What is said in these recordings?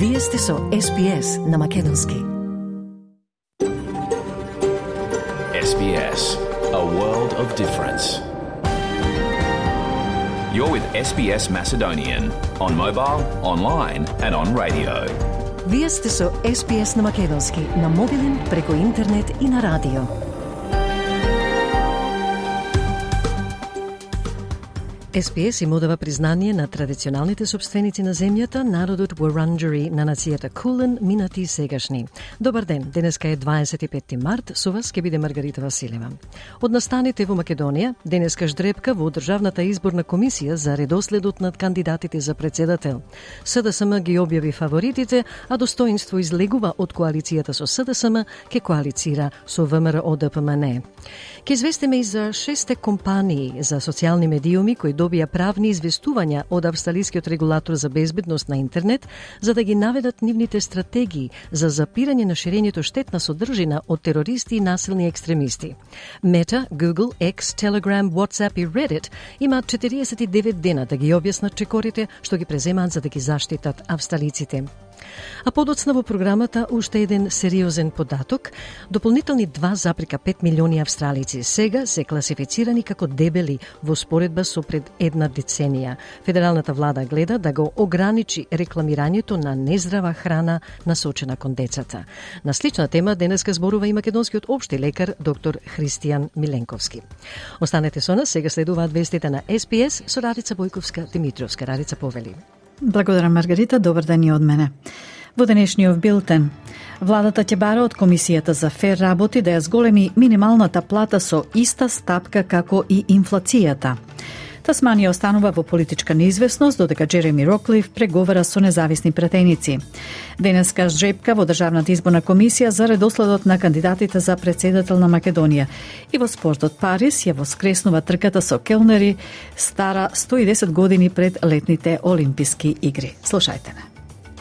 Вие сте со SBS на Македонски. SBS, a world of difference. You're with SBS Macedonian on mobile, online and on radio. Вие сте со SBS на Македонски на мобилен, преку интернет и на радио. SBS им одава признание на традиционалните собственици на земјата, народот Wurundjeri на нацијата Кулен, минати и сегашни. Добар ден, денеска е 25 март, со вас ќе биде Маргарита Василева. Од настаните во Македонија, денеска ждрепка во Државната изборна комисија за редоследот над кандидатите за председател. СДСМ ги објави фаворитите, а достоинство излегува од коалицијата со СДСМ, ке коалицира со ВМРО ДПМН. Ке известиме и за 6 компании за социјални медиуми кои добија правни известувања од австралискиот регулатор за безбедност на интернет за да ги наведат нивните стратегии за запирање на ширењето штетна содржина од терористи и насилни екстремисти. Meta, Google, X, Telegram, WhatsApp и Reddit имаат 49 дена да ги објаснат чекорите што ги преземаат за да ги заштитат австралиците. А подоцна во програмата уште еден сериозен податок. Дополнителни 2,5 милиони австралици сега се класифицирани како дебели во споредба со пред една деценија. Федералната влада гледа да го ограничи рекламирањето на нездрава храна насочена кон децата. На слична тема денеска зборува и македонскиот општи лекар доктор Христијан Миленковски. Останете со нас, сега следуваат вестите на SBS со Радица Бојковска-Димитровска. Радица, повели. Благодарам, Маргарита. Добар ден и од мене. Во денешниот билтен, владата ќе бара од Комисијата за фер работи да ја зголеми минималната плата со иста стапка како и инфлацијата. Тасманија останува во политичка неизвестност, додека Джереми Роклиф преговара со независни претеници. Денеска ждрепка во Државната изборна комисија за редоследот на кандидатите за председател на Македонија. И во спортот Париз ја воскреснува трката со келнери, стара 110 години пред летните олимписки игри. Слушајте не.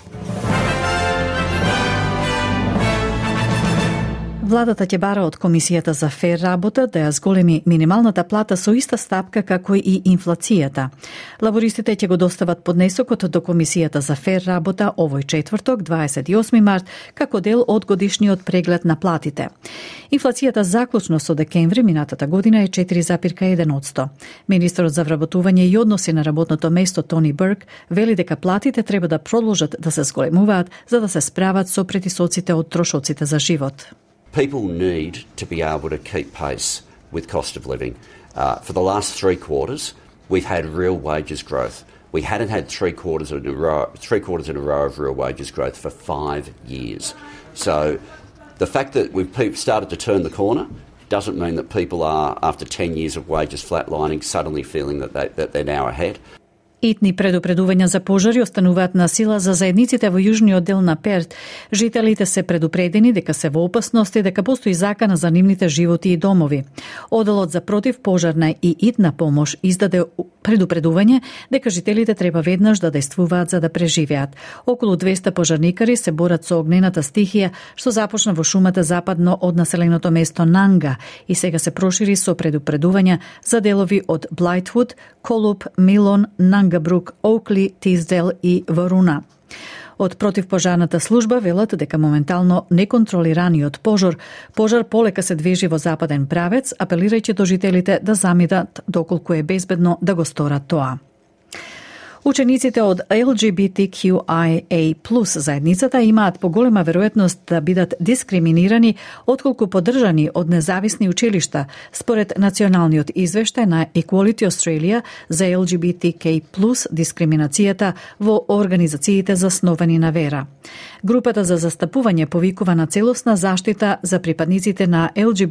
Владата ќе бара од Комисијата за фер работа да ја зголеми минималната плата со иста стапка како и инфлацијата. Лабористите ќе го достават поднесокот до Комисијата за фер работа овој четврток, 28 март, како дел од годишниот преглед на платите. Инфлацијата заклучно со декември минатата година е 4,1%. Министерот за вработување и односи на работното место Тони Берк вели дека платите треба да продолжат да се зголемуваат за да се справат со претисоците од трошоците за живот. People need to be able to keep pace with cost of living. For the last 3 quarters, we've had real wages growth. We hadn't had 3 quarters in a row of real wages growth for 5 years. So the fact that we've started to turn the corner doesn't mean that people are, after 10 years of wages flatlining, suddenly feeling that they're now ahead. Итни предупредувања за пожари остануваат на сила за заедниците во јужниот дел на Перт. Жителите се предупредени дека се во опасност и дека постои закана за нивните животи и домови. Оделот за противпожарна и итна помош издаде предупредување дека жителите треба веднаш да дејствуваат за да преживеат. Околу 200 пожарникари се борат со огнената стихија што започна во шумата западно од населеното место Нанга и сега се прошири со предупредувања за делови од Блайтвуд, Колуп, Милон, Нангабрук, Оукли, Тиздел и Воруна. Од противпожарната служба велат дека моментално неконтролираниот пожар полека се движи во западен правец, апелирајќи до жителите да заминат доколку е безбедно да го сторат тоа. Учениците од LGBTQIA+ заедницата имаат поголема веројатност да бидат дискриминирани отколку поддржани од независни училишта, според националниот извештај на Equality Australia за LGBTQ+ дискриминацијата во организациите засновани на вера. Групата за застапување повикува на целосна заштита за припадниците на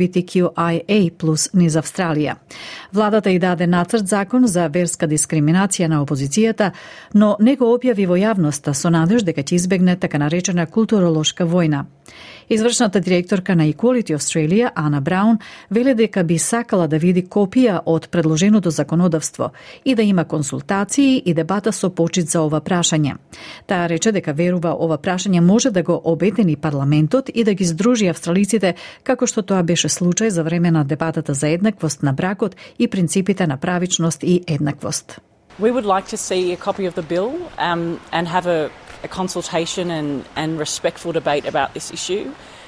LGBTQIA+ низ Австралија. Владата и даде нацрт закон за верска дискриминација на опозицијата, но не го објави во јавноста со надеж дека ќе избегне така наречена културолошка војна. Извршната директорка на Equality Australia, Ана Браун, вели дека би сакала да види копија од предложеното законодавство и да има консултации и дебата со почит за ова прашање. Таа рече дека верува ова прашање може да го обедини парламентот и да ги здружи австралиците, како што тоа беше случај за време на дебатата за еднаквост на бракот и принципите на правичност и еднаквост. We would like to see a copy of the bill and have a a consultation and respectful debate about this issue.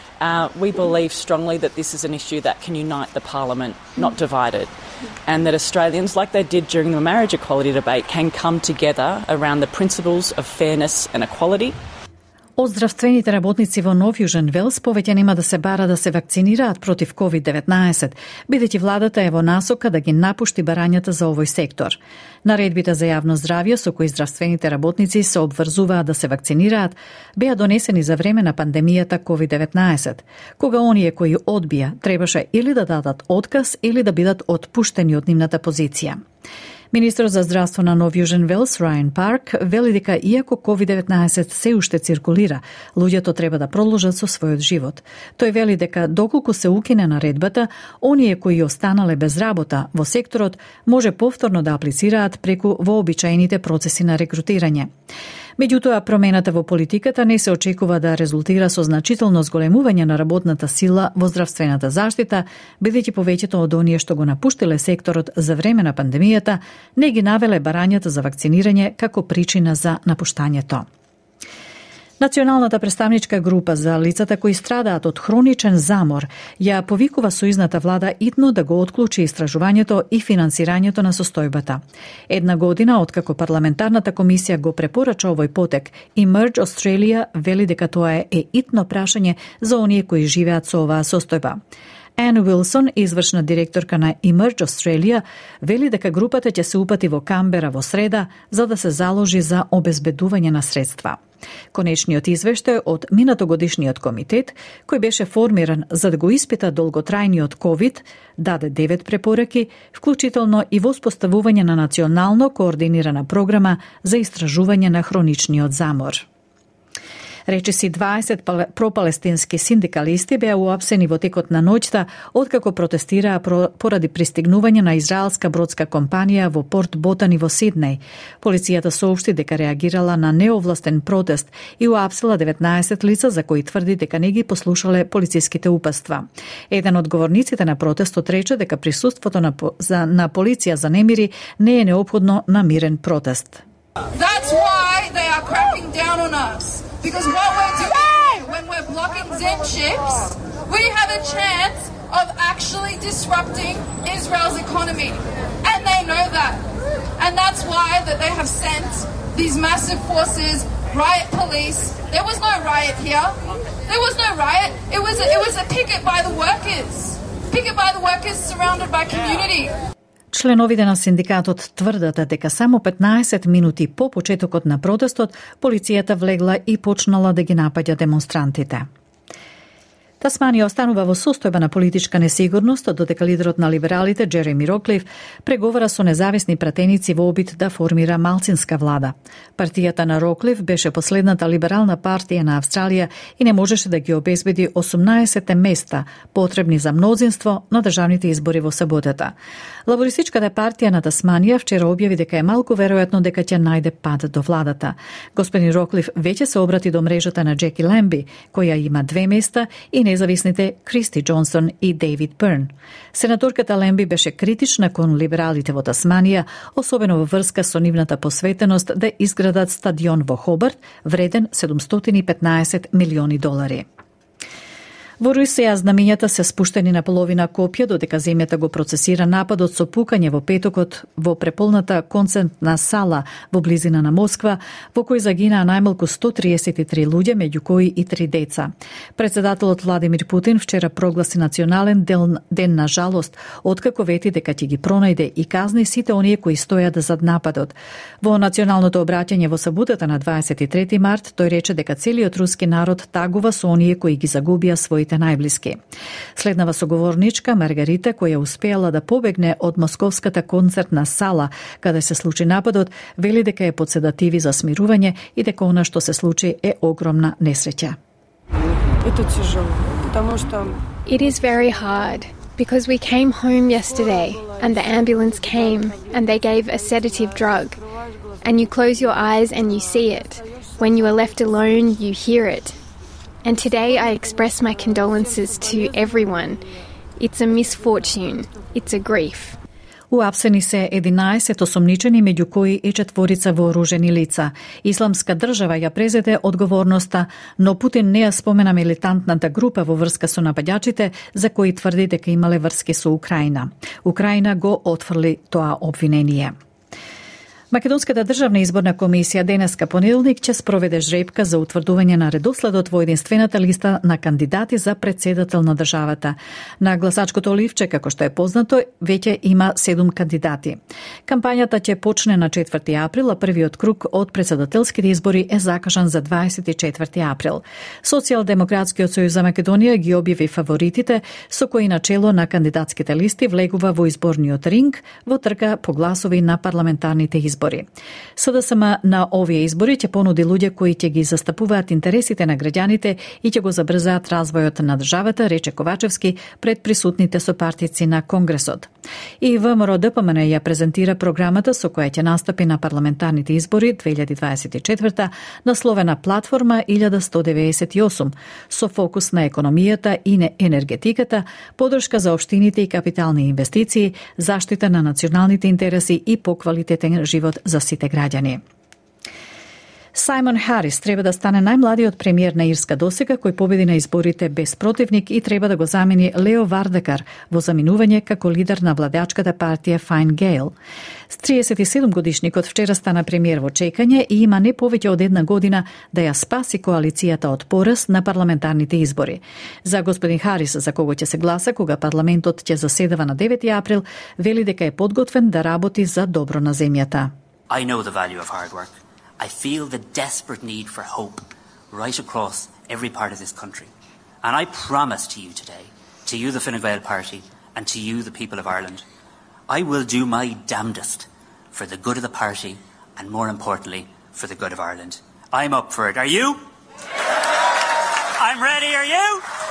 We believe strongly that this is an issue that can unite the Parliament, not divide it, and that Australians, like they did during the marriage equality debate, can come together around the principles of fairness and equality. Оздравствените работници во Нов Јужен Велс повеќе нема да се бара да се вакцинираат против COVID-19, бидејќи владата е во насока да ги напушти барањата за овој сектор. Наредбите за јавно здравје со кои здравствените работници се обврзуваат да се вакцинираат беа донесени за време на пандемијата COVID-19, кога оние кои одбија требаше или да дадат отказ или да бидат отпуштени од нивната позиција. Министрот за здравство на Нов Јужен Велс, Райан Парк, вели дека иако COVID-19 се уште циркулира, луѓето треба да продолжат со својот живот. Тој вели дека доколку се укине наредбата, оние кои останале без работа во секторот може повторно да аплицираат преку вообичаените процеси на рекрутирање. Меѓутоа, промената во политиката не се очекува да резултира со значително зголемување на работната сила во здравствената заштита, бидејќи повеќето од оние што го напуштиле секторот за време на пандемијата не ги навеле барањата за вакцинирање како причина за напуштањето. Националната представничка група за лицата кои страдаат од хроничен замор ја повикува сојузната влада итно да го отклучи истражувањето и финансирањето на состојбата. Една година откако парламентарната комисија го препорача овој потек, Emerge Australia вели дека тоа е итно прашање за оние кои живеат со оваа состојба. Ан Уилсон, извршна директорка на Emerge Australia, вели дека групата ќе се упати во Камбера во среда за да се заложи за обезбедување на средства. Конечниот извештај од минатогодишниот комитет, кој беше формиран за да го испита долготрајниот COVID, даде 9 препораки, вклучително и воспоставување на национално координирана програма за истражување на хроничниот замор. Речиси 20 пропалестински синдикалисти беа уапсени во текот на ноќта откако протестираа поради пристигнување на израелска бродска компанија во Порт Ботани во Сиднеј. Полицијата соопшти дека реагирала на неовластен протест и уапсила 19 лица за кои тврди дека не ги послушале полициските упатства. Еден од говорниците на протестот рече дека присуството на полиција за немири не е неопходно на мирен протест. That's why they are cracking down on us. Because what we're doing when we're blocking Zen ships, we have a chance of actually disrupting Israel's economy. And they know that. And that's why that they have sent these massive forces, riot police. There was no riot here. There was no riot. It was a picket by the workers. Picket by the workers surrounded by community. Членовите на синдикатот тврдат дека само 15 минути по почетокот на протестот, полицијата влегла и почнала да ги напаѓа демонстрантите. Тасманија останува во состојба на политичка несигурност, додека лидерот на либералите, Джереми Роклиф, преговара со независни пратеници во обид да формира малцинска влада. Партијата на Роклиф беше последната либерална партија на Австралија и не можеше да ги обезбеди 18 места потребни за мнозинство на државните избори во саботата. Лабористичката партија на Тасманија вчера објави дека е малку веројатно дека ќе најде пат до владата. Господин Роклиф веќе се обрати до мрежата на Джеки Ламби, која има 2 места, и независните Кристи Джонсон и Дейвид Бърн. Сенаторката Ламби беше критична кон либералите во Тасманија, особено во врска со нивната посветеност да изградат стадион во Хобарт, вреден $715 милиони. Во Русија знамењата се спуштени на половина копија додека земјата го процесира нападот со пукање во петокот во преполната концертна сала во близина на Москва, во кој загинаа најмалку 133 луѓе, меѓу кои и 3 деца. Председателот Владимир Путин вчера прогласи национален ден на жалост, откако вети дека ќе ги пронајде и казни сите оние кои стојат зад нападот. Во националното обраќање во саботата на 23 март, тој рече дека целиот руски народ тагува со оние кои ги загубија своите најблиски. Следнава соговорничка Маргарита, која успеала да побегне од московската концертна сала каде се случи нападот, вели дека е под седативи за смирување и дека она што се случи е огромна несреќа. It is very hard because we came home yesterday and the ambulance came and they gave a sedative drug and you close your eyes and you see it. When you are left alone, you hear it. And today I express my condolences to everyone. It's a misfortune. It's a grief. Уапсени се 11 осомничени, меѓу кои и 4 вооружени лица. Исламска држава ја презеде одговорноста, но Путин не ја спомена милитантната група во врска со нападјачите, за кои тврди дека имале врски со Украина. Украина го отфрли тоа обвинение. Македонската државна изборна комисија денеска понеделник ќе спроведе жребка за утврдување на редоследот во единствената листа на кандидати за претседател на државата. На гласачкото ливче, како што е познато, веќе има 7 кандидати. Кампањата ќе почне на 4 април, а првиот круг од претседателските избори е закажан за 24 април. Социјалдемократскиот сојуз за Македонија ги објави фаворитите, со кои начело на кандидатските листи влегува во изборниот ринг во трка по гласови на парламентарните избори. СДСМ на овие избори ќе понуди луѓе кои ќе ги застапуваат интересите на граѓаните и ќе го забрзаат развојот на државата, рече Ковачевски пред присутните сопартици на Конгресот. И ВМРО ДПМН ја презентира програмата со која ќе настапи на парламентарните избори 2024 насловена Платформа 1198 со фокус на економијата и на енергетиката, подршка за општините и капитални инвестиции, заштита на националните интереси и поквалитетен живот за сите граѓани. Сајмон Харис треба да стане најмладиот премиер на Ирска досега кој победи на изборите без противник и треба да го замени Лео Вардакар во заминување како лидер на владеачката партија Fine Gael. 37 годишникот вчера стана премиер во чекање и има не повеќе од 1 година да ја спаси коалицијата од пораз на парламентарните избори. За господин Харис, за кого ќе се гласа кога парламентот ќе заседава на 9 април, вели дека е подготвен да работи за добро на земјата. I know the value of hard work. I feel the desperate need for hope right across every part of this country. And I promise to you today, to you the Fine Gael Party, and to you the people of Ireland, I will do my damnedest for the good of the party and, more importantly, for the good of Ireland. I'm up for it. Are you? I'm ready. Are you?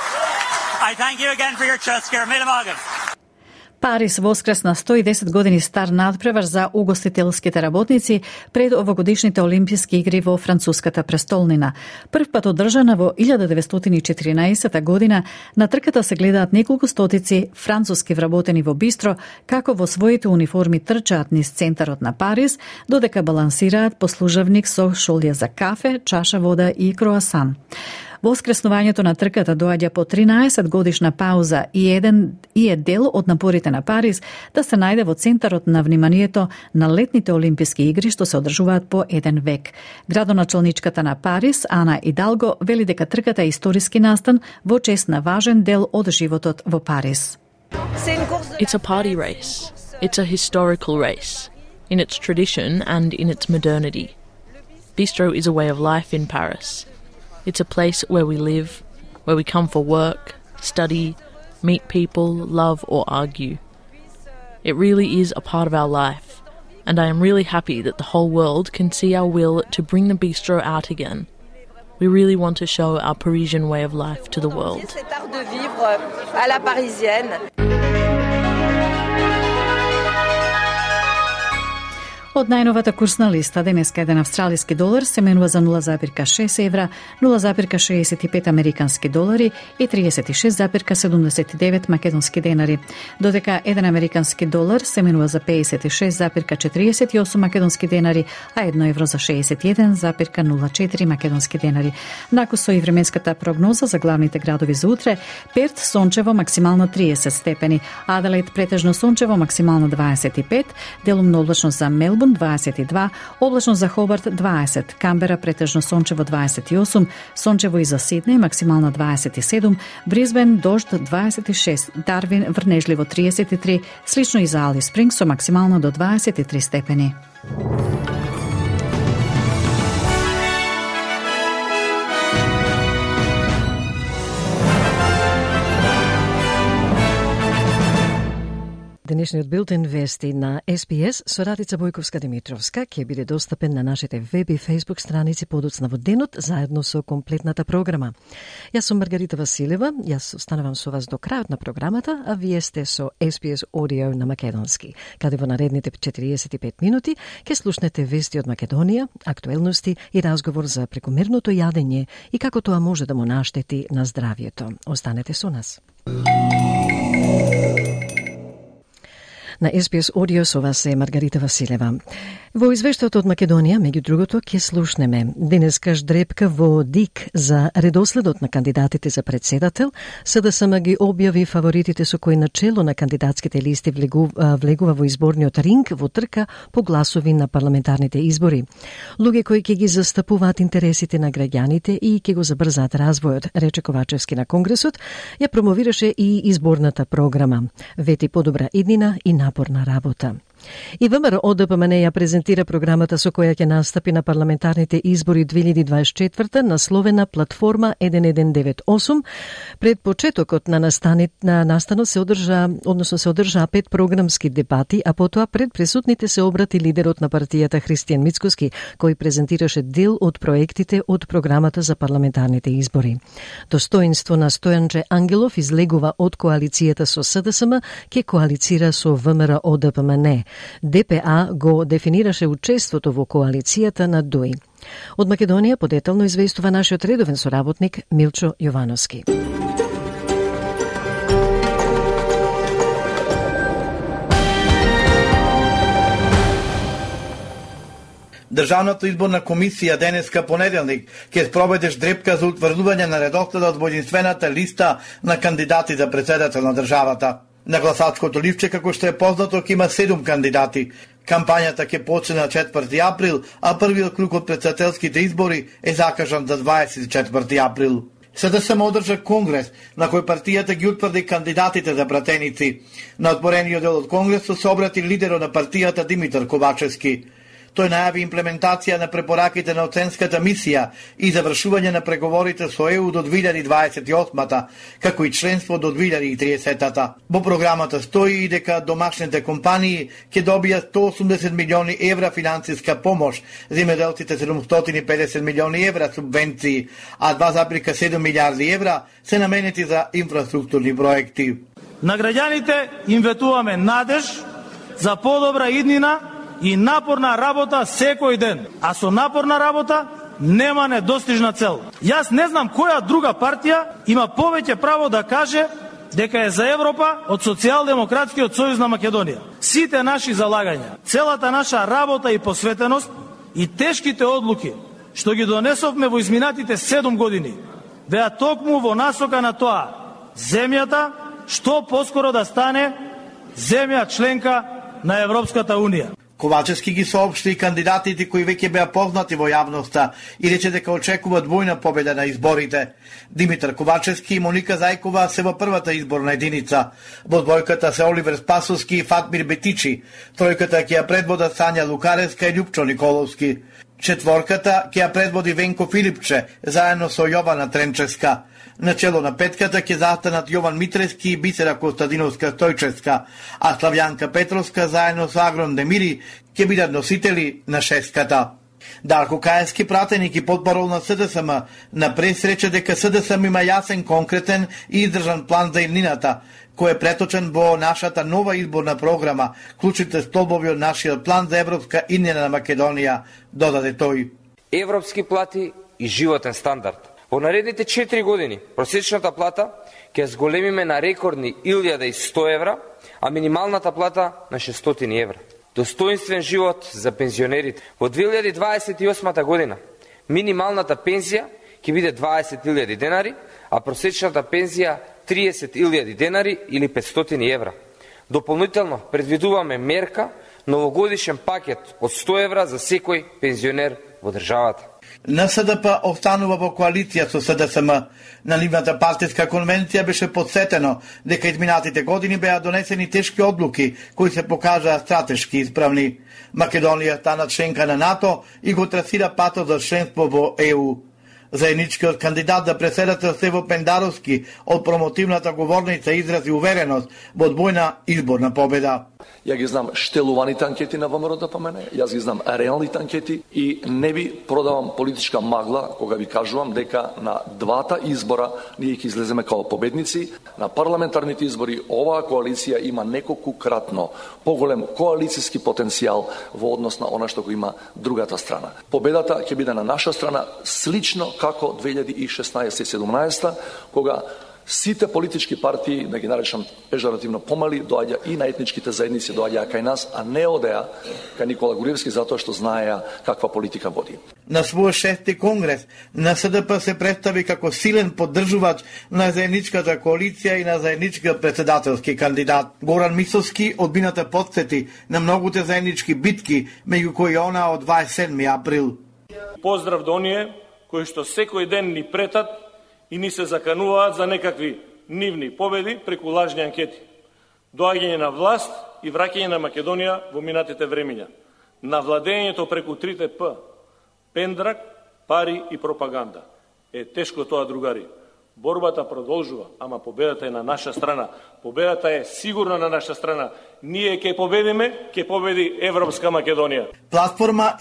I thank you again for your trust, Mille Morgan. Парис воскресна 110 години стар надпревар за угостителските работници пред овогодишните Олимписки игри во француската престолнина. Прв пат одржана во 1914 година, на трката се гледаат неколку стотици француски вработени во бистро, како во своите униформи трчаат низ центарот на Париз, додека балансираат послужавник со шолја за кафе, чаша вода и круасан. Воскреснувањето на трката доаѓа по 13 годишна пауза и е дел од напорите на Париз да се најде во центарот на вниманието на летните Олимписки игри што се одржуваат по 1 век. Градоначалничката на Париз, Ана Идалго, вели дека трката е историски настан во чест на важен дел од животот во Париз. It's a party race. It's a historical race in its tradition and in its modernity. Bistro is a way of life in Paris. It's a place where we live, where we come for work, study, meet people, love or argue. It really is a part of our life, and I am really happy that the whole world can see our will to bring the bistro out again. We really want to show our Parisian way of life to the world. Од најновата курсна листа денеска еден австралиски долар се менува за 0,6 евра, 0,65 американски долари и 36,79 македонски денари, додека еден американски долар се менува за 56,48 македонски денари, а 1 евро за 61,04 македонски денари. Накусо и временската прогноза за главните градови за утре: Перт сончево максимално 30 степени, Аделаид претежно сончево максимално 25, делумно облачно за Мелбурн 22, облачно за Хобарт 20, Камбера претежно сончево 28, сончево и за Сиднеј максимално 27, Брисбен дожд 26, Дарвин врнежливо 33, слично и за Алис Спрингс со максимално до 23 степени. Денешниот билтен вести на СПС со Радица Бојковска-Димитровска ќе биде достапен на нашите веб и фејсбук страници подоцна во денот, заедно со комплетната програма. Јас сум Маргарита Василева, јас останавам со вас до крајот на програмата, а вие сте со СПС Audio на македонски, каде во наредните 45 минути ќе слушнете вести од Македонија, актуелности и разговор за прекомерното јадење и како тоа може да му наштети на здравието. Останете со нас. На SPS Audio со вас е Маргарита Василева. Во извештајот од Македонија, меѓу другото, ќе слушнеме денеска ждрепка во ДИК за редоследот на кандидатите за председател. СДСМ ги објави фаворитите со кои начело на кандидатските листи влегува во изборниот ринг во трка по гласови на парламентарните избори. Луѓе кои ќе ги застапуваат интересите на граѓаните и ќе го забрзаат развојот, рече Ковачевски на Конгресот, ја промовираше и изборната програма. Вети подобра иднина и напорна работа. И ВМРО ДПМН ја презентира програмата со која ќе настапи на парламентарните избори 2024 насловена Платформа 1198. Пред почетокот на настанот се одржа 5 програмски дебати, а потоа пред присутните се обрати лидерот на партијата Христијан Мицкоски, кој презентираше дел од проектите од програмата за парламентарните избори. Достоинство на Стојанче Ангелов излегува од коалицијата со СДСМ, ке коалицира со ВМРО ДПМН. ДПА го дефинираше учеството во коалицијата на ДОИ. Од Македонија подетално известува нашиот редовен соработник Милчо Јовановски. Државната изборна комисија денеска понеделник ќе спроведе ждрепка за утврдување на редоследот во единствената листа на кандидати за председател на државата. На гласачкото ливче, како што е познато, ќе има 7 кандидати. Кампањата ќе почне на 4 април, а првиот круг од председателските избори е закажан за 24 април. СДСМ одржа конгрес, на кој партијата ги утврди кандидатите за пратеници. На отворениот дел од конгресот се обрати лидерот на партијата Димитар Ковачевски. Тој најави имплементација на препораките на оценската мисија и завршување на преговорите со ЕУ до 2028-та, како и членство до 2030-та. Во програмата стои и дека домашните компании ќе добијат 180 милиони евра финансиска помош, земјоделците 750 милиони евра субвенции, а 2,7 милиарди евра се наменети за инфраструктурни проекти. На граѓаните им ветуваме надеж за подобра иднина и напорна работа секој ден. А со напорна работа нема недостижна цел. Јас не знам која друга партија има повеќе право да каже дека е за Европа од Социјалдемократскиот сојуз на Македонија. Сите наши залагања, целата наша работа и посветеност и тешките одлуки што ги донесовме во изминатите 7 години беа токму во насока на тоа земјата што поскоро да стане земја членка на Европската Унија. Ковачевски ги соопшти и кандидатите кои веќе беа познати во јавноста и рече дека очекуваат двојна победа на изборите. Димитар Ковачевски и Моника Зајкова се во првата изборна единица. Во двојката се Оливер Спасовски и Фатмир Бетичи. Тројката ќе ја предводат Сања Лукаревска и Љупчо Николовски. Четворката ќе ја предводи Венко Филипче заедно со Јована Тренчевска. Начело на петката ќе застанат Јован Митрески и Бисера Костадиновска Стојчевска, а Славјанка Петровска заедно со Агрон Демири ќе бидат носители на шестката. Дарко Каевски, пратеник и потпарол на СДСМ, на прес рече дека СДСМ има јасен, конкретен и издржан план за иднината, кој е преточен во нашата нова изборна програма, клучните столбови од нашиот план за европска иднина на Македонија, додаде тој. Европски плати и животен стандард. Во наредните 4 години просечната плата ќе зголемиме на рекордни 1100 евра, а минималната плата на 600 евра. Достоинствен живот за пензионерите. Во 2028 година минималната пензија ќе биде 20.000 денари, а просечната пензија 30.000 денари или 500 евра. Дополнително предвидуваме мерка новогодишен пакет од 100 евра за секој пензионер во државата. НСДП останува во коалиција со СДСМ. На нивната партиска конвенција беше подсетено дека изминатите години беа донесени тешки одлуки кои се покажаа стратешки исправни. Македонија стана членка на НАТО и го трасира патот за членство во ЕУ. Заедничкиот кандидат за председател Стево Пендаровски од промотивната говорница изрази увереност во двојна изборна победа. Ја ги знам штелуваните анкети на ВМРО ДПМН, јас ги знам реалните анкети и не ви продавам политичка магла кога ви кажувам дека на двата избора ние ќе излеземе како победници. На парламентарните избори оваа коалиција има неколкукратно поголем коалициски потенцијал во однос на она што го има другата страна. Победата ќе биде на наша страна слично како 2016-17, кога Сите политички партии, да ги наречам пежоративно помали, доаѓа и на етничките заедници, доаѓа кај нас, а не одеа кај Никола Гуриевски затоа што знаеа каква политика води. На свој 6-ти конгрес на СДП се представи како силен поддржувач на заедничката коалиција и на заедничкиот председателски кандидат. Горан Мисовски одбината подсети на многуте заеднички битки, меѓу кои она од 27 април. Поздрав до оние кои што секој ден ни претат и ни се закануваат за некакви нивни победи преку лажни анкети. Доаѓање на власт и враќање на Македонија во минатите времиња. На владењето преку 3 П. Пендрак, пари и пропаганда. Е тешко тоа, другари. Борбата продолжува, ама победата е на наша страна. Победата е сигурно на наша страна. Ние ќе победиме, ќе победи Европска Македонија. Платформа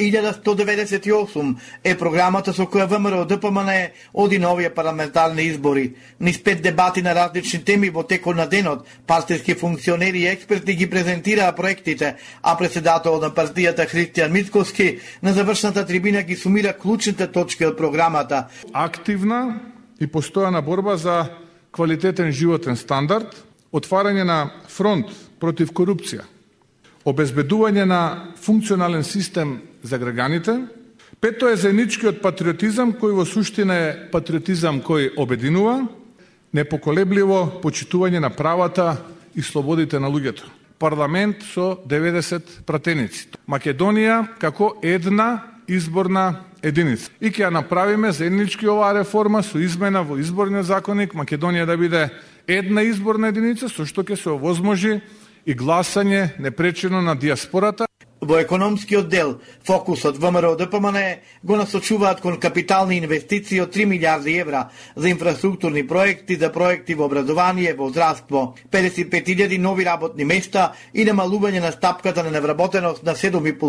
1198 е програмата со која ВМРО ДПМН оди на овие парламентарни избори. Низ 5 дебати на различни теми во текот на денот, партиски функционери и експерти ги презентираа проектите, а председателот на партијата Христијан Мицковски на завршната трибина ги сумира клучните точки од програмата. Активна и постојана борба за квалитетен животен стандард, отварање на фронт против корупција, обезбедување на функционален систем за граѓаните. Пето е заедничкиот патриотизам, кој во суштина е патриотизам кој обединува, непоколебливо почитување на правата и слободите на луѓето. Парламент со 90 пратеници. Македонија како една изборна единица. И ќе ја направиме заеднички оваа реформа со измена во изборниот законник, Македонија да биде една изборна единица, со што ќе се овозможи и гласање непречено на диаспората. Во економскиот дел, фокусот ВМРО ДПМН го насочуваат кон капитални инвестиции од 3 милиарди евра за инфраструктурни проекти, за проекти во образование, во здравство, 55.000 нови работни места и намалување на стапката на невработеност на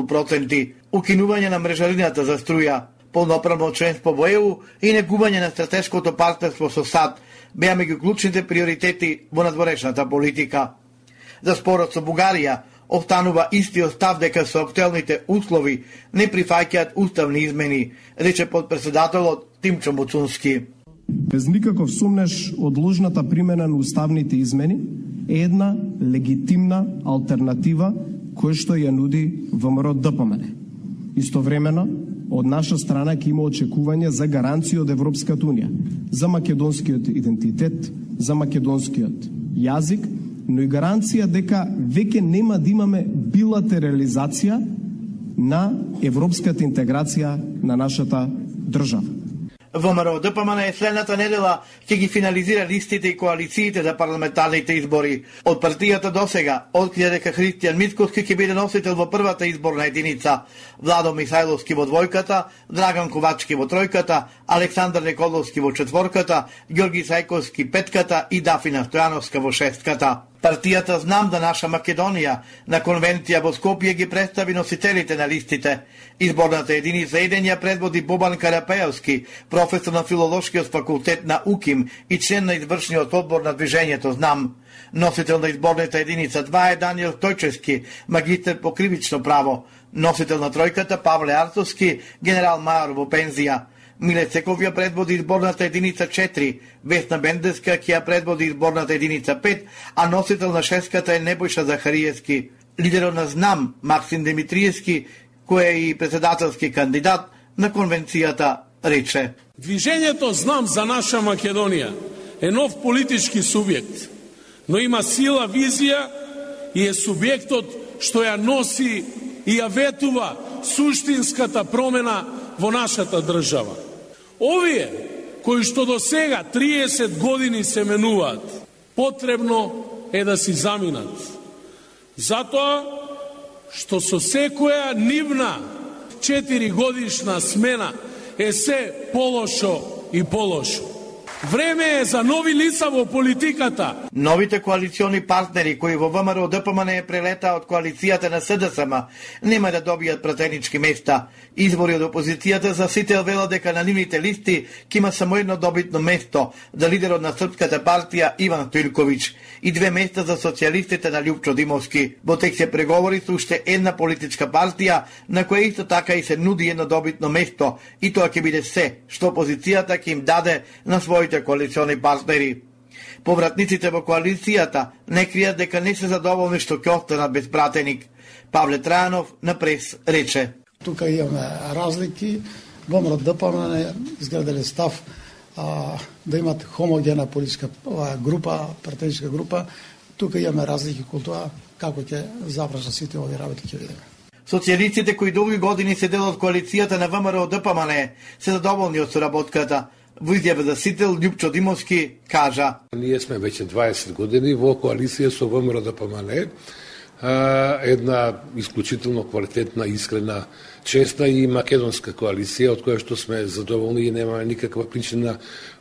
7,5%, укинување на мрежалината за струја, полноправно членство во ЕУ и негување на стратешкото партнерство со САД беа меѓу клучните приоритети во надворешната политика. За спорот со Бугарија останува истиот став дека соопштелните услови не прифаќаат уставни измени, рече подпредседателот Тимчо Муцунски. Без никаков сумнеш, одложната примена на уставните измени е една легитимна алтернатива која што ја нуди ВМРО ДПМН. Истовремено, од наша страна ќе има очекување за гаранции од Европската унија, за македонскиот идентитет, за македонскиот јазик, но и гаранција дека веќе нема да имаме билатерализација на европската интеграција на нашата држава. ВМРО ДПМН следната недела ќе ги финализира листите и коалициите за парламентарните избори. Од партијата досега открија дека Христијан Мицковски ќе биде носител во првата изборна единица, Владо Михајловски во двојката, Драган Ковачки во тројката, Александар Николовски во четворката, Ѓорги Сајковски петката и Дафина Стојановска во шестката. Партијата Знам да наша Македонија на конвенција во Скопје ги представи носителите на листите. Изборната единица еден ја предводи Бобан Карапеевски, професор на филолошкиот факултет на УКИМ и член на извршниот одбор на движењето Знам. Носител на изборната единица 2 е Даниел Стојчевски, магистер по кривично право. Носител на тројката Павле Арцовски, генерал мајор во пензија. Миле Цеков ја предводи изборната единица 4, Весна Бендеска ќе ја предводи изборната единица 5, а носител на шестката е Небојша Захариевски. Лидерот на Знам, Максим Димитриевски, кој е и председателски кандидат на конвенцијата, рече: Движењето Знам за наша Македонија е нов политички субјект, но има сила, визија и е субјектот што ја носи и ја ветува суштинската промена во нашата држава. Овие кои што до сега 30 години се менуваат, потребно е да си заминат. Затоа што со секоја нивна 4 годишна смена е се полошо и полошо. Време е за нови лица во политиката. Новите коалициони партнери кои во ВМРО ДПМН прелета од коалицијата на СДСМ нема да добијат пратенички места. Извори од опозицијата за сите вела дека на нивните листи ќе има само едно добитно место за лидерот на Српската партија Иван Стојлковиќ и 2 места за социјалистите на Љупчо Димовски. Во тек се преговори со уште една политичка партија на која исто така и се нуди едно добитно место и тоа ќе биде се што опозицијата ќе им даде на своите коалициони партнери. Повратниците во коалицијата не кријат дека не се задоволни што ќе останат без пратеник. Павле Трајанов на прес рече: Тука имаме разлики. ВМРО ДПМН изградиле став да имат хомогена политичка група, пратеничка група. Тука имаме разлики кон тоа како ќе завршат сите овие работи, ќе видиме. Социјалистите кои долги години се дел од коалицијата на ВМРО ДПМН се задоволни од соработката. Во изјава за Сител, Љупчо Димовски кажа: Ние сме веќе 20 години во коалиција со ВМРО ДПМН, една исклучително квалитетна, искрена, честна и македонска коалиција, од која што сме задоволни и немаме никаква причина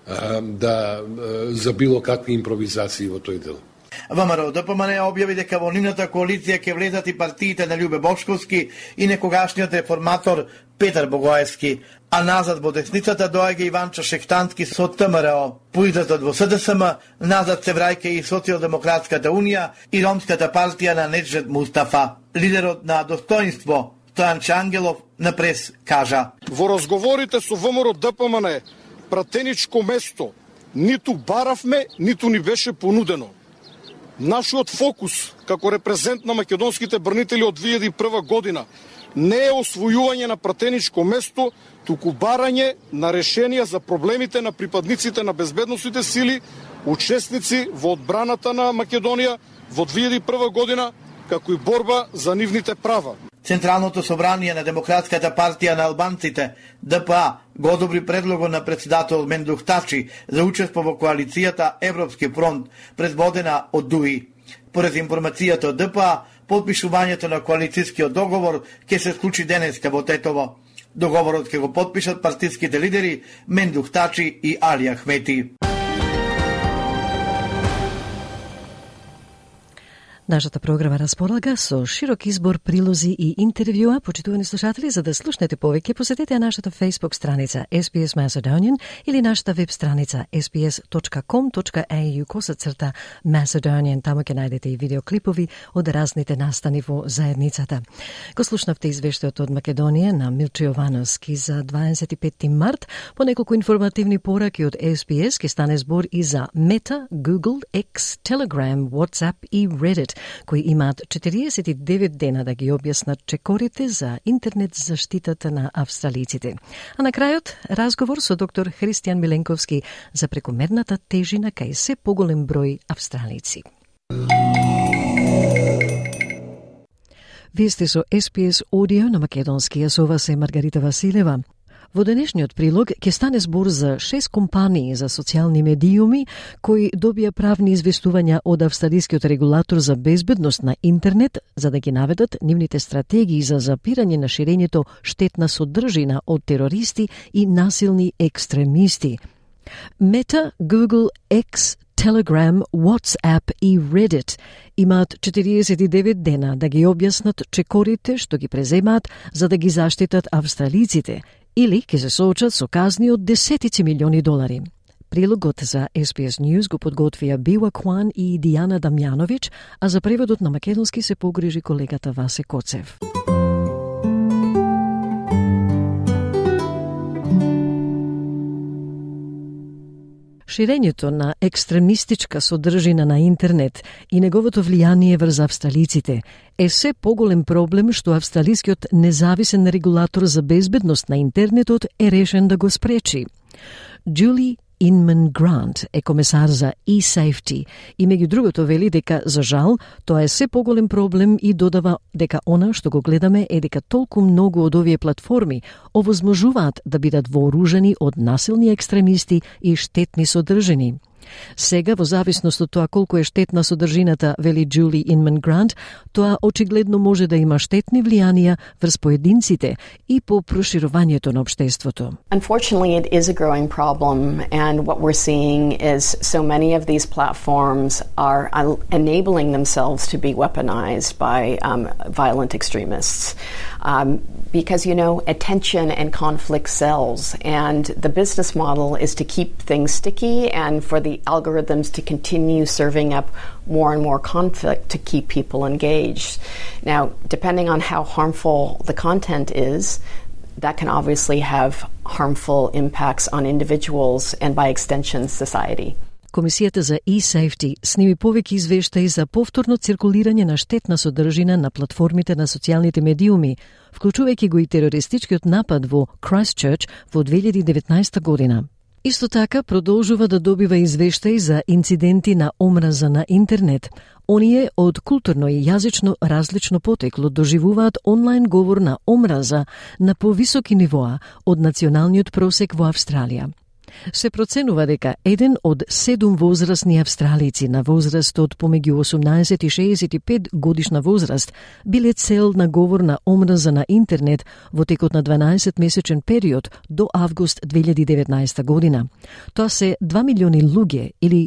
за било какви импровизации во тој дел. ВМРО ДПМН објави дека во нивната коалиција ќе влезат и партиите на Љубе Бошковски и некогашниот реформатор Петар Богоевски, а назад во десницата доаѓа Иванчо Шектански со ТМРО. Поизлезот во СДСМ, назад се враќа и Социјалдемократската унија и Ромската партија на Неджет Мустафа. Лидерот на Достоинство, Стојан Чангелов, на прес кажа: Во разговорите со ВМРО ДПМН пратеничко место ниту баравме, ниту ни беше понудено. Нашиот фокус како репрезент на македонските брнители од 2001 година не е освојување на пратеничко место, туку барање на решенија за проблемите на припадниците на безбедносните сили, учесници во одбраната на Македонија во 2001 година, како и борба за нивните права. Централното собрание на Демократската партија на албанците, ДПА, го одобри предлогот на председател Мендух Тачи за учество во коалицијата Европски фронт, предводена од ДУИ. Поред информацијата од ДПА, подпишувањето на коалицијскиот договор ќе се склучи денеска во Тетово. Договорот ќе го подпишат партиските лидери Мендух Тачи и Али Ахмети. Нашата програма располага со широк избор прилози и интервјуа. Почитувани слушатели, за да слушнете повеќе, посетете нашата Facebook страница SBS Macedonian или нашата веб страница sbs.com.au/Macedonian. Таму ќе најдете и видеоклипови од разните настани во заедницата. Го слушнавте извештајот од Македонија на Милчо Јовановски за 25 март. По неколку информативни пораки од SBS ќе стане збор и за Meta, Google, X, Telegram, WhatsApp и Reddit, кои имаат 49 дена да ги објаснат чекорите за интернет заштитата на австралиците. А на крајот, разговор со доктор Христијан Миленковски за прекомерната тежина кај се поголем број австралици. Вие сте со SBS Audio на македонски, а со вас е Маргарита Василева. Во денешниот прилог ќе стане збор за 6 компании за социјални медиуми кои добија правни известувања од австралискиот регулатор за безбедност на интернет за да ги наведат нивните стратегии за запирање на ширењето штетна содржина од терористи и насилни екстремисти. Meta, Google, X, Telegram, WhatsApp и Reddit имаат 49 дена да ги објаснат чекорите што ги преземаат за да ги заштитат австралиците или ќе се соочат со казни од десетици милиони долари. Прилогот за SBS News го подготвија Бива Кван и Дијана Дамјановиќ, а за преводот на македонски се погрижи колегата Васе Коцев. Ширењето на екстремистичка содржина на интернет и неговото влијание врз австралиците е се поголем проблем што австралискиот независен регулатор за безбедност на интернетот е решен да го спречи. Джули Inman Grant е комесар за e-safety и меѓу другото вели дека, за жал, тоа е се поголем проблем и додава дека она што го гледаме е дека толку многу од овие платформи овозможуваат да бидат вооружени од насилни екстремисти и штетни содржини. Сега, во зависност од тоа колку е штетна содржината, вели Джули Инман Грант, тоа очигледно може да има штетни влијанија врз поединците и по проширувањето на општеството. Unfortunately, it is a growing problem, and what we're seeing is so many of these platforms are enabling themselves to be weaponized by violent extremists. Because, you know, attention and conflict sells, and the business model is to keep things sticky and for the algorithms to continue serving up more and more conflict to keep people engaged. Now, depending on how harmful the content is, that can obviously have harmful impacts on individuals and by extension society. Комисијата за e-safety сними повеќе извештаи за повторно циркулирање на штетна содржина на платформите на социјалните медиуми, вклучувајќи го и терористичкиот напад во Christchurch во 2019 година. Исто така продолжува да добива извештаи за инциденти на омраза на интернет. Оние од културно и јазично различно потекло доживуваат онлайн говор на омраза на повисоки нивоа од националниот просек во Австралија. Се проценува дека 1 од 7 возрастни австралици на возраст од помеѓу 18 и 65 годишна возраст биле цел на говор на омраза на интернет во текот на 12-месечен период до август 2019 година. Тоа се 2 милиони луѓе или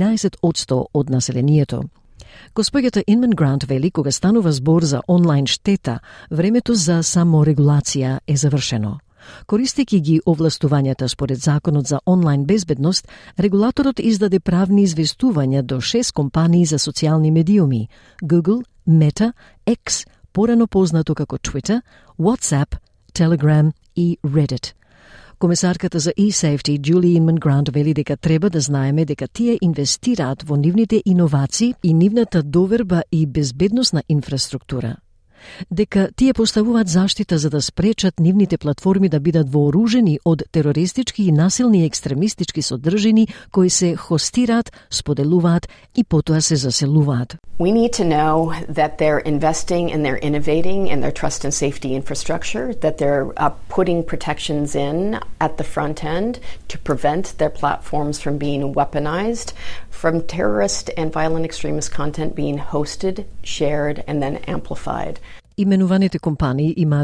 14% од населението. Госпоѓата Инман Грант вели, кога станува збор за онлайн штета, времето за саморегулација е завршено. Користејќи ги овластувањата според Законот за онлайн безбедност, регулаторот издаде правни известувања до 6 компании за социјални медиуми – Google, Meta, X, порано познато како Twitter, WhatsApp, Telegram и Reddit. Комесарката за e-safety Джули Инман Грант вели дека треба да знаеме дека тие инвестираат во нивните иновации и нивната доверба и безбедносна инфраструктура. Дека тие поставуваат заштита за да спречат нивните платформи да бидат вооружени од терористички и насилни екстремистички содржини кои се хостираат, споделуваат и потоа се заселуваат. We need to know that they're investing and they're innovating in their trust and safety infrastructure, that they're putting protections in at the front end to prevent their platforms from being weaponized, from terrorist and violent extremist content being hosted, shared, and then amplified. Именуваните компании имаат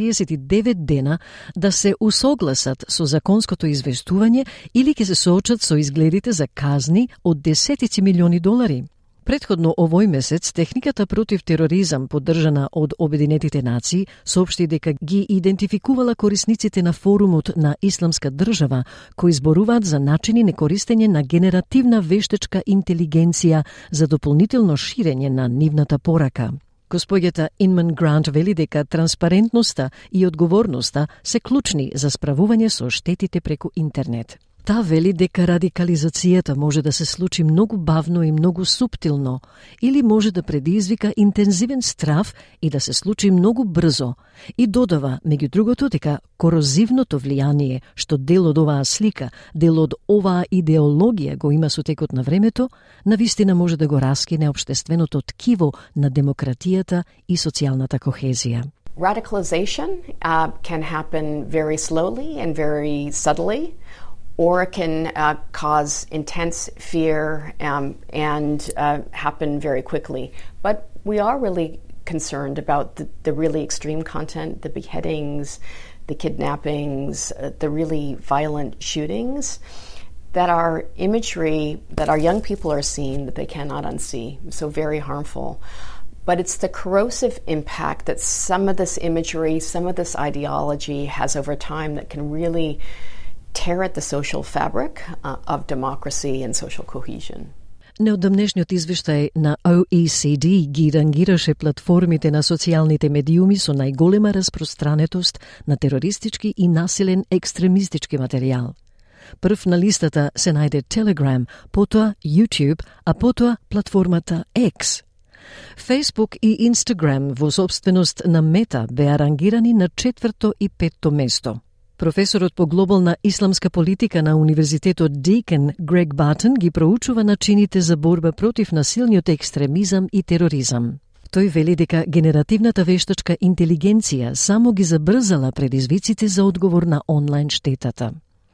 49 дена да се усогласат со законското известување или ќе се соочат со изгледите за казни од десетици милиони долари. Претходно овој месец, техниката против тероризам, поддржана од Обединетите нации, соопшти дека ги идентификувала корисниците на форумот на Исламска држава, кои зборуваат за начини на користење на генеративна вештачка интелигенција за дополнително ширење на нивната порака. Госпоѓата Инман Грант вели дека транспарентноста и одговорноста се клучни за справување со штетите преку интернет. Та вели дека радикализацијата може да се случи многу бавно и многу суптилно, или може да предизвика интензивен страф и да се случи многу брзо. И додава, меѓу другото, дека корозивното влијание, што дел од оваа слика, дел од оваа идеологија го има со текот на времето, навистина може да го раскине општественото ткиво на демократијата и социјалната кохезија. Radicalization can happen very slowly and very subtly, or it can cause intense fear and happen very quickly. But we are really concerned about the really extreme content, the beheadings, the kidnappings, the really violent shootings, that are imagery that our young people are seeing that they cannot unsee, so very harmful. But it's the corrosive impact that some of this imagery, some of this ideology has over time that can really tear at the social fabric of democracy and social cohesion. Неодамнешниот извештај на OECD ги рангираше платформите на социјалните медиуми со најголема распространетост на терористички и насилен екстремистички материјал. Прв на листата се најде Telegram, потоа YouTube, а потоа платформата X. Facebook и Instagram во собственост на Meta беа рангирани на 4-то и 5-то место. Професорот по глобална исламска политика на Универзитетот Deakin, Грег Бартон, ги проучува начините за борба против насилниот екстремизам и тероризам. Тој вели дека генеративната вештачка интелигенција само ги забрзала предизвиците за одговор на онлайн штетата.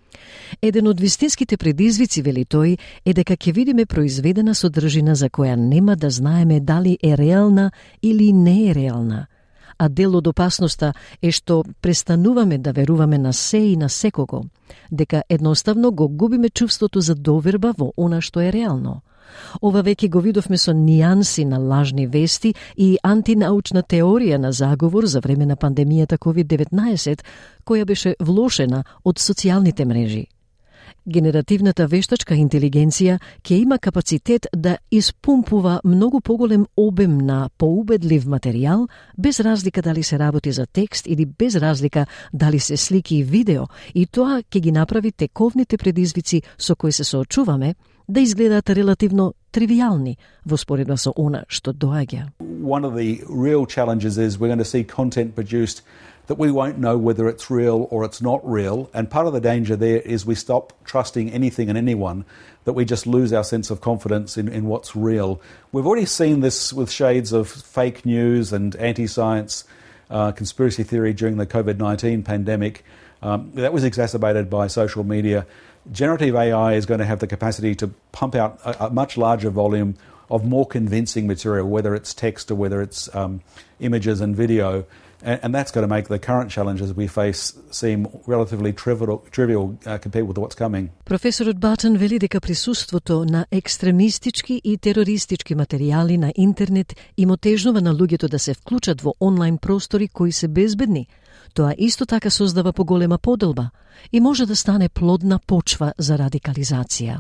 Еден од вистинските предизвици, вели тој, е дека ќе видиме произведена содржина за која нема да знаеме дали е реална или не е реална. А дел од опасноста е што престануваме да веруваме на се и на секого, дека едноставно го губиме чувството за доверба во она што е реално. Ова веќе го видовме со нијанси на лажни вести и антинаучна теорија на заговор за време на пандемијата COVID-19, која беше влошена од социјалните мрежи. Генеративната вештачка интелигенција ќе има капацитет да испумпува многу поголем обем на поубедлив материјал, без разлика дали се работи за текст или без разлика дали се слики и видео, и тоа ќе ги направи тековните предизвици со кои се соочуваме да изгледаат релативно тривијални во споредба со она што доаѓа. One of the real challenges is we're going to see content produced that we won't know whether it's real or it's not real, and part of the danger there is we stop trusting anything and anyone, that we just lose our sense of confidence in what's real. We've already seen this with shades of fake news and anti-science conspiracy theory during the COVID-19 pandemic. That was exacerbated by social media. Generative AI is going to have the capacity to pump out a much larger volume of more convincing material, whether it's text or whether it's images and video. And that's going to make the current challenges we face seem relatively trivial compared with what's coming. Професорот Батен вели дека присуството на екстремистички и терористички материјали на интернет им отежнува на луѓето да се вклучат во онлайн простори кои се безбедни. Тоа исто така создава поголема поделба и може да стане плодна почва за радикализација.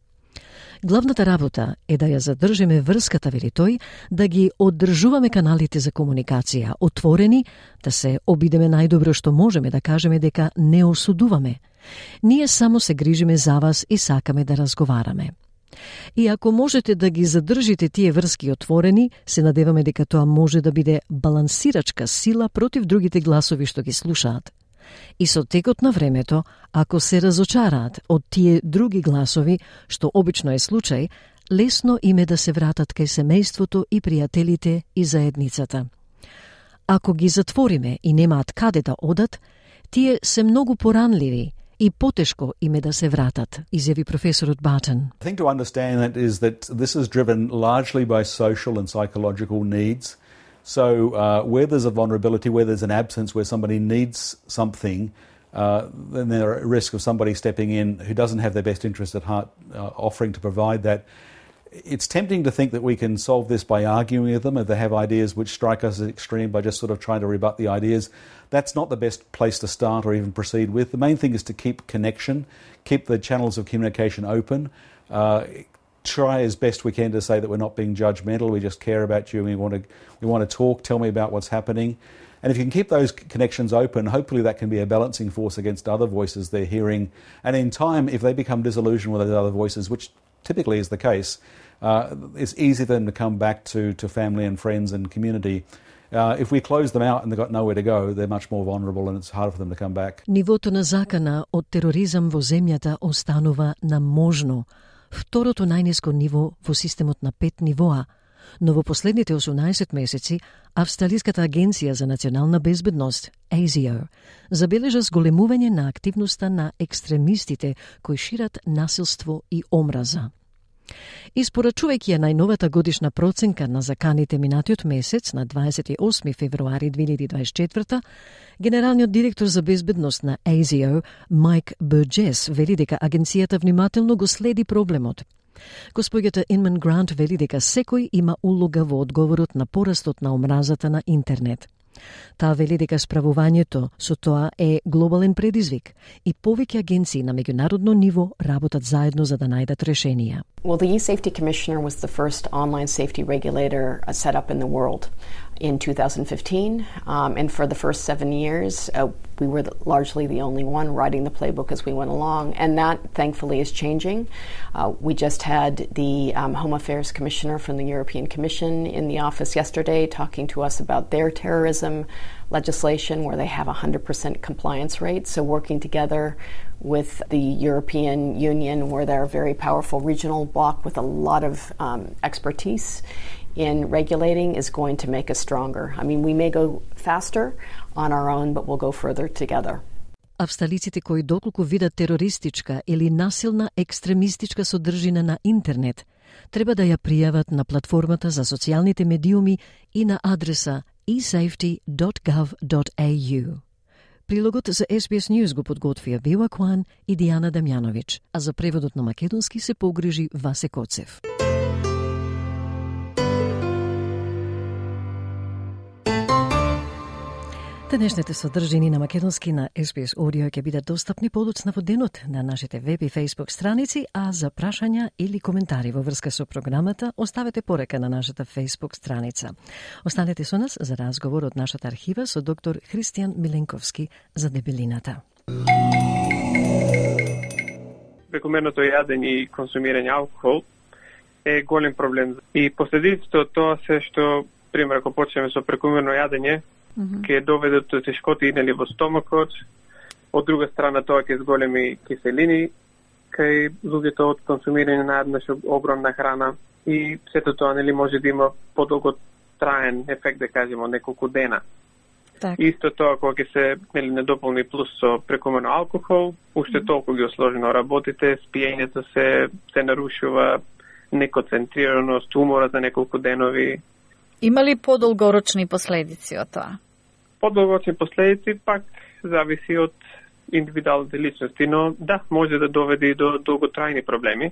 Главната работа е да ја задржиме врската, вели тој, да ги одржуваме каналите за комуникација отворени, да се обидеме најдобро што можеме, да кажеме дека не осудуваме. Ние само се грижиме за вас и сакаме да разговараме. И ако можете да ги задржите тие врски отворени, се надеваме дека тоа може да биде балансирачка сила против другите гласови што ги слушаат. И со текот на времето, ако се разочараат од тие други гласови, што обично е случај, лесно им е да се вратат кај семејството и пријателите и заедницата. Ако ги затвориме и немаат каде да одат, тие се многу поранливи и потешко им е да се вратат, изјави професорот Батен. I think to understand that is that this is driven largely by social and psychological needs. So where there's a vulnerability, where there's an absence, where somebody needs something, then there's a risk of somebody stepping in who doesn't have their best interest at heart, offering to provide that. It's tempting to think that we can solve this by arguing with them if they have ideas which strike us as extreme, by just sort of trying to rebut the ideas. That's not the best place to start or even proceed with. The main thing is to keep connection, keep the channels of communication open, try as best we can to say that we're not being judgmental, we just care about you, we want to talk, tell me about what's happening. And if you can keep those connections open, hopefully that can be a balancing force against other voices they're hearing. And in time, if they become disillusioned with those other voices, which typically is the case, it's easy for them to come back to family and friends and community. If we close them out and they've got nowhere to go, they're much more vulnerable and it's harder for them to come back. Нивото на закана од тероризам во земјата останува на можно, второто најниско ниво во системот на 5 нивоа, но во последните 18 месеци Австралиската агенција за национална безбедност, ASIO, забележа зголемување на активноста на екстремистите кои шират насилство и омраза. Испорачувајќи ја најновата годишна проценка на заканите минатиот месец на 28 февруари 2024, генералниот директор за безбедност на ASIO, Майк Бурджес, вели дека агенцијата внимателно го следи проблемот. Госпоѓата Инман Грант вели дека секој има улога во одговорот на порастот на омразата на интернет. Таа вели дека справувањето со тоа е глобален предизвик и повеќе агенции на меѓународно ниво работат заедно за да најдат решенија. Well, the eSafety Commissioner was the first online safety regulator set up in the world in 2015, and for the first 7 years, we were largely the only one writing the playbook as we went along, and that thankfully is changing. We just had the Home Affairs Commissioner from the European Commission in the office yesterday talking to us about their terrorism legislation where they have a 100% compliance rate, so working together with the European Union, where they're a very powerful regional bloc with a lot of expertise in regulating, is going to make us stronger. I mean, we may go faster on our own, but we'll go further together. Австралиците кои доколку видат терористичка или насилна екстремистичка содржина на интернет, треба да ја пријават на платформата за социјалните медиуми и на адреса esafety.gov.au. Прилогот за SBS News го подготвија Била Куан и Дијана Дамјановиќ, а за преводот на македонски се погрижи Васе Коцев. Денешните содржини на македонски на SBS Audio ќе бидат достапни подоцна во денот на нашите веб и Facebook страници, а за прашања или коментари во врска со програмата оставете порека на нашата Facebook страница. Останете со нас за разговор од нашата архива со доктор Христијан Миленковски за дебелината. Прекомерното јадење и консумирање алкохол е голем проблем. И последиците од тоа се што, пример, ако почнеме со прекомерно јадење, ќе доведе до тешкоти нели во стомакот. Од друга страна тоа ќе зголеми киселини кај луѓето од консумирање на еднаш огромна храна и сето тоа нели може да има подолго траен ефект, да кажеме, од неколку дена. Так. Исто тоа кога ќе се нели не дополни плюс со прекомерно алкохол, уште толку ги осложнено работите, спиењето се нарушува, неконцентрираност, уморот за неколку денови. Има ли подолгорочни последици од тоа? Подолгорочни последици пак зависи од индивидуалните личности, но да, може да доведе и до долготрајни проблеми.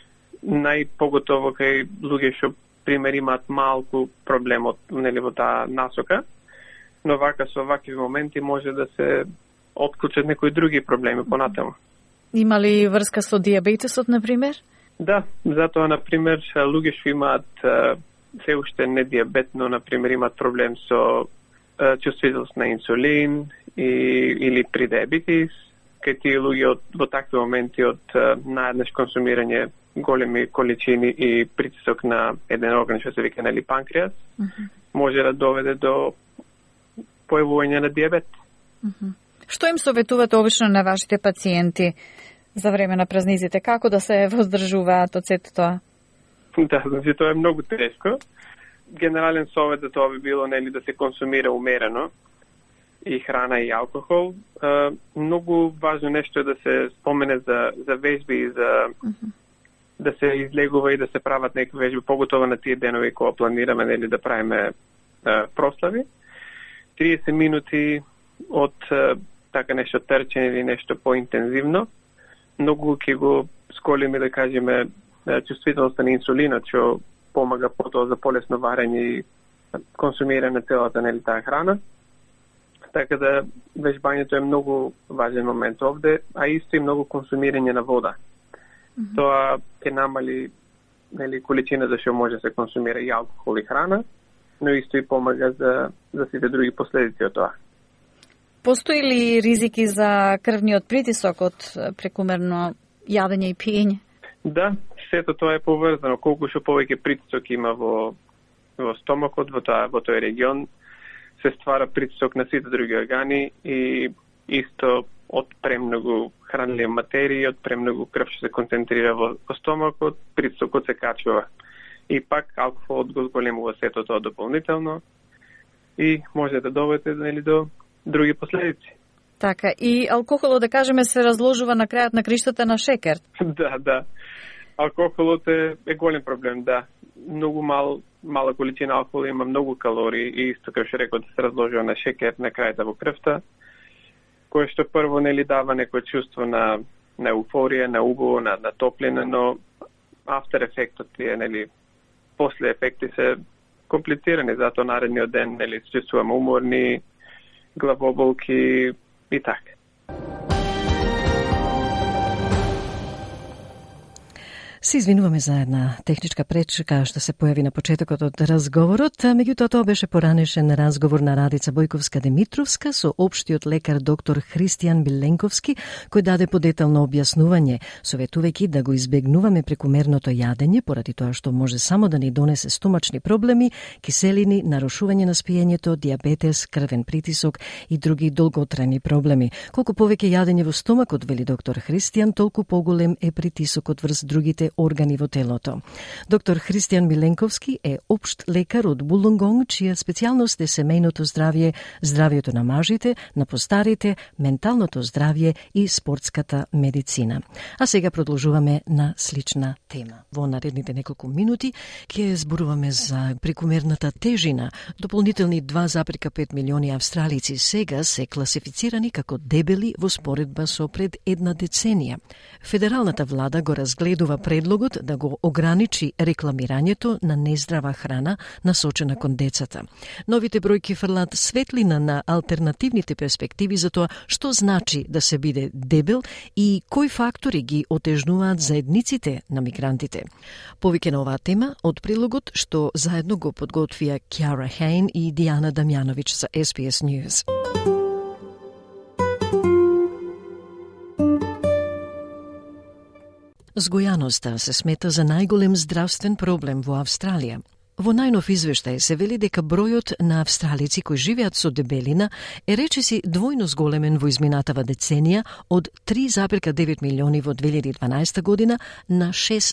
Најпоготово кај луѓе што пример имаат малку проблем од нели во таа насока, но вака со вакви моменти може да се отклучат некои други проблеми понатаму. Има ли врска со дијабетесот, например? Да, затоа, например, луѓе што имаат се уште не дијабет, но, например, имаат проблем со чувствителност на инсулин или при диабетис, кај тие луѓе во такви моменти од наеднаш консумирање големи количини и притисок на еден орган што се вика нели панкреас, може да доведе до појавување на дијабет. Што им советувате обично на вашите пациенти за време на празниците? Како да се воздржуваат од сето тоа? Да, значи тоа е многу тешко. Генерален совет за тоа би било нели да се консумира умерено и храна и алкохол. Многу важно нешто е да се спомене за вежби и за да се излегува и да се прават некои вежби, поготово на тие денови кога планираме нели да правиме прослави. 30 минути од така нешто трчење или нешто поинтензивно. Многу ќе го сколиме, да кажеме, чувствителноста на инсулинот, што помага потоа за полесно варење и консумирање на целата нели таа храна. Така да вежбањето е многу важен момент овде, а исто и многу консумирање на вода. Тоа ќе намали нели количина за што може да се консумира и алкохол и храна, но исто и помага за сите други последици од тоа. Постои ли ризики за крвниот притисок од прекумерно јадење и пиење? Да, сето тоа е поврзано. Колку што повеќе притисок има во стомакот, во тој регион, се ствара притисок на сите други органи и исто од премногу хранливи материи, од премногу крв што се концентрира во стомакот, притисокот се качува. И пак алкохолот го зголемува сето тоа дополнително и може да доведе нели до други последици. Така, и алкохолот, да кажеме, се разложува на крајот на криштата на шекер. Да. Алкохолот е голем проблем, да. Многу мала количина алкохол има многу калории и исто како што реков, се разложува на шекер на крајата во крвта, кое што прво нели дава некој чувство на еуфорија, на убаво, на топлина, но after ефектот е нели после ефекти се комплицирани, затоа наредниот ден нели се чувствуваме уморни, главоболки и така. Се извинуваме за една техничка пречка што се појави на почетокот од разговорот, меѓутоа тоа беше поранешен разговор на Радица Бојковска-Димитровска со општиот лекар доктор Христијан Миленковски, кој даде подетално објаснување, советувајќи да го избегнуваме прекумерното јадење, поради тоа што може само да ни донесе стомачни проблеми, киселини, нарушување на спиењето, дијабетес, крвен притисок и други долготрајни проблеми. Колку повеќе јадење во стомакот, вели доктор Христијан, толку поголем е притисокот врз другите органи во телото. Доктор Христијан Миленковски е општ лекар од Булонгонг, чија специјалност е семејното здравје, здравјето на мажите, на постарите, менталното здравје и спортската медицина. А сега продолжуваме на слична тема. Во наредните неколку минути ќе зборуваме за прекумерната тежина. Дополнителни 2,5 милиони австралици сега се класифицирани како дебели во споредба со пред една деценија. Федералната влада го разгледува предлогот да го ограничи рекламирањето на нездрава храна насочена кон децата. Новите бројки фрлат светлина на алтернативните перспективи за тоа што значи да се биде дебел и кои фактори ги отежнуваат заедниците на мигрантите. Повеќе на оваа тема од прилогот што заедно го подготвија Кјара Хейн и Дијана Дамјановиќ за SBS News. Згојаноста се смета за најголем здравствен проблем во Австралија. Во најнов извештај се вели дека бројот на австралици кои живеат со дебелина е речиси двојно зголемен во изминатава деценија од 3,9 милиони во 2012 година на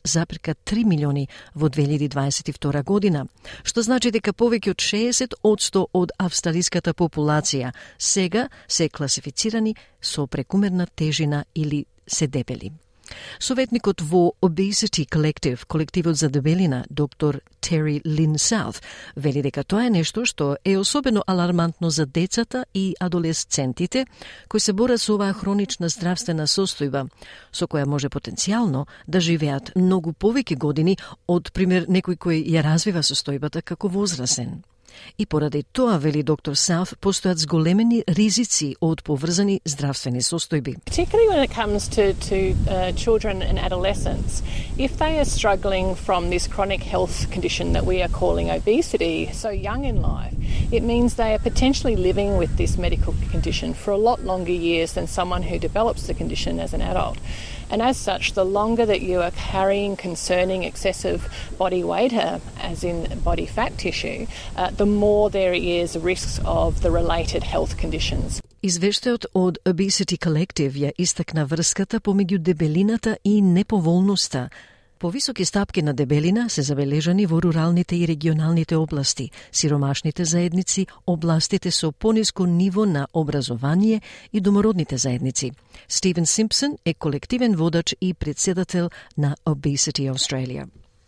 6,3 милиони во 2022 година, што значи дека повеќе од 60% од австралиската популација сега се класифицирани со прекумерна тежина или се дебели. Советникот во Obesity Collective, колективот за дебелина, доктор Тери Лин Саут, вели дека тоа е нешто што е особено алармантно за децата и адолесцентите кои се борат со оваа хронична здравствена состојба, со која може потенцијално да живеат многу повеќе години од пример некој кој ја развива состојбата како возрасен. И поради тоа, вели доктор Саут, постојат зголемени ризици од поврзани здравствени состојби. Particularly when it comes to children and adolescents, if they are struggling from this chronic health condition that we are calling obesity so young in life, it means they are potentially living with this medical condition for a lot longer years than someone who develops the condition as an adult. And as such, the longer that you are carrying concerning excessive body weight, as in body fat tissue, the more there is risks of the related health conditions. Извештајот од Obesity Collective ја истакна врската помеѓу дебелината и неповолноста. Повисоки стапки на дебелина се забележани во руралните и регионалните области, сиромашните заедници, областите со пониско ниво на образование и домородните заедници. Стивен Симпсон е колективен водач и председател на Obesity Australia.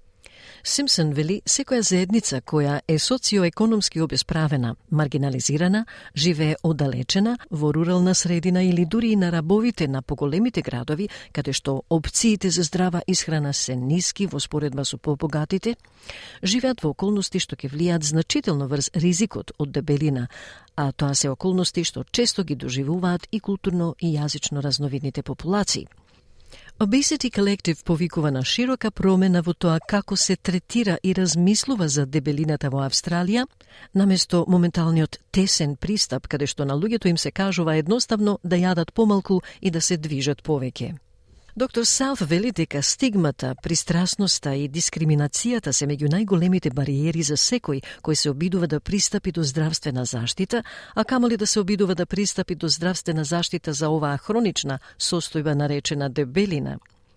Симпсон вели секоја заедница која е социоекономски обесправена, маргинализирана, живее оддалечена во рурална средина или дури и на рабовите на поголемите градови, каде што опциите за здрава исхрана се ниски во споредба со побогатите, живеат во околности што ќе влијаат значително врз ризикот од дебелина, а тоа се околности што често ги доживуваат и културно и јазично разновидните популации. Obesity Collective повикува на широка промена во тоа како се третира и размислува за дебелината во Австралија, наместо моменталниот тесен пристап каде што на луѓето им се кажува едноставно да јадат помалку и да се движат повеќе. Доктор Саут вели дека стигмата, пристрасноста и дискриминацијата се меѓу најголемите бариери за секој кој се обидува да пристапи до здравствена заштита, а камоли да се обидува да пристапи до здравствена заштита за оваа хронична состојба наречена дебелина.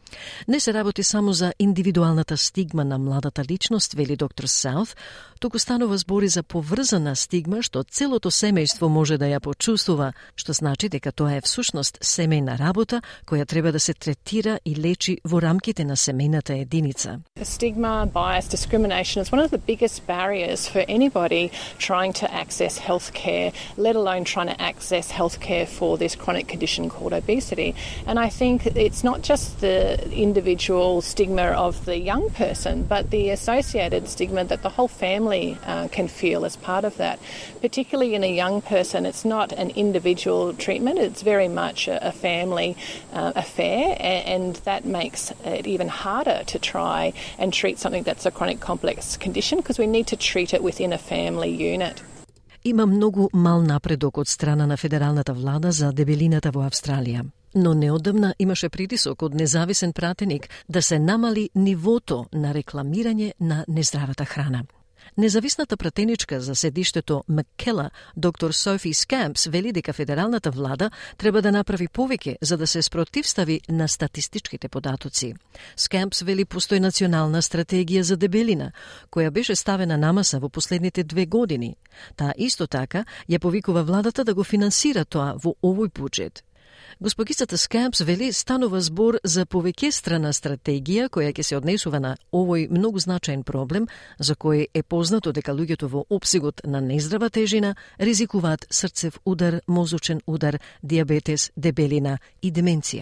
Не се работи само за индивидуалната стигма на младата личност, вели доктор Саут, туку станува збори за поврзана стигма што целото семејство може да ја почувствува, што значи дека тоа е всушност семејна работа која треба да се третира и лечи во рамките на семејната единица. Stigma, bias, discrimination is one of the biggest barriers for anybody trying to access healthcare, let alone trying to access healthcare for this chronic condition called obesity. And I think it's not just the individual stigma of the young person, but the associated stigma that the whole family can feel as part of that. Particularly in a young person, it's not an individual treatment, it's very much a family affair, and that makes it even harder to try and treat something that's a chronic complex condition because we need to treat it within a family unit. Има многу мал напредок од страна на федералната влада за дебелината во Австралија. Но неодамна имаше притисок од независен пратеник да се намали нивото на рекламирање на нездравата храна. Независната пратеничка за седиштето Маккела, доктор Софи Скампс, вели дека федералната влада треба да направи повеќе за да се спротивстави на статистичките податоци. Скампс вели постои национална стратегија за дебелина, која беше ставена на маса во последните 2 години. Таа исто така ја повикува владата да го финансира тоа во овој буџет. Госпогицата Скампс вели станува збор за повеќестрана стратегија која ќе се однесува на овој многу значаен проблем за кој е познато дека луѓето во опсегот на нездрава тежина ризикуваат срцев удар, мозочен удар, дијабетес, дебелина и деменција.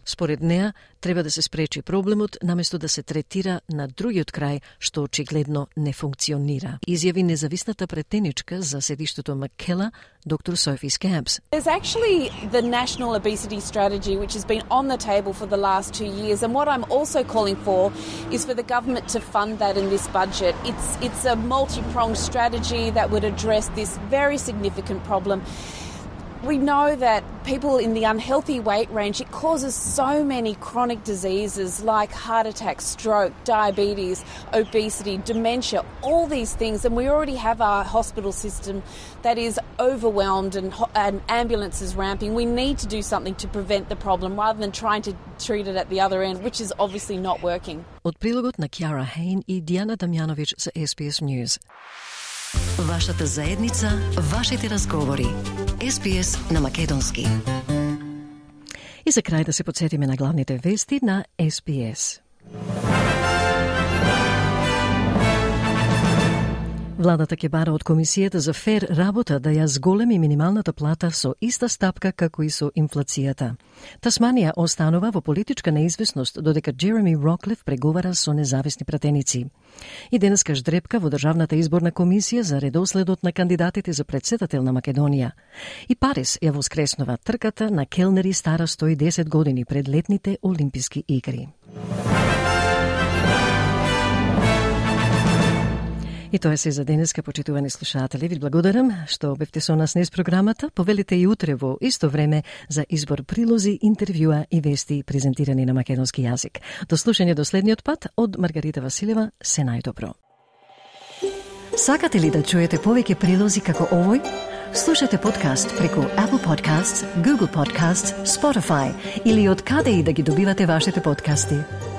Според неа, треба да се спречи проблемот, наместо да се третира на другиот крај, што очигледно не функционира. Изјави независната претеничка за седиштето Маккела, доктор Sophie Scabs. There's actually the National Obesity Strategy, which has been on the table for the last 2 years, and what I'm also calling for is for the government to fund that in this budget. It's a multi-pronged strategy that would address this very significant problem. We know that people in the unhealthy weight range, it causes so many chronic diseases like heart attack, stroke, diabetes, obesity, dementia, all these things. And we already have our hospital system that is overwhelmed and ambulances ramping. We need to do something to prevent the problem rather than trying to treat it at the other end, which is obviously not working. Од прилогот на Кјара Хейн и Дијана Дамјановиќ за SBS News. Вашата заедница, вашите разговори. SBS на македонски. И за крај да се подсетиме на главните вести на SBS. Владата ќе бара од Комисијата за фер работа да ја зголеми минималната плата со иста стапка како и со инфлацијата. Тасманија останува во политичка неизвестност додека Джереми Роклев преговара со независни пратеници. И денеска ждрепка во Државната изборна комисија за редоследот на кандидатите за претседател на Македонија. И Парис ја воскреснува трката на келнери стара 110 години пред летните Олимписки игри. И тоа се за денеска, почитувани слушатели. Ви благодарам што бевте со нас низ програмата. Повелите и утре во исто време за избор прилози, интервјуа и вести презентирани на македонски јазик. До слушање до следниот пат од Маргарита Василева. Се најдобро. Сакате ли да чуете повеќе прилози како овој? Слушате подкаст преку Apple Podcasts, Google Podcasts, Spotify или од каде и да ги добивате вашите подкасти.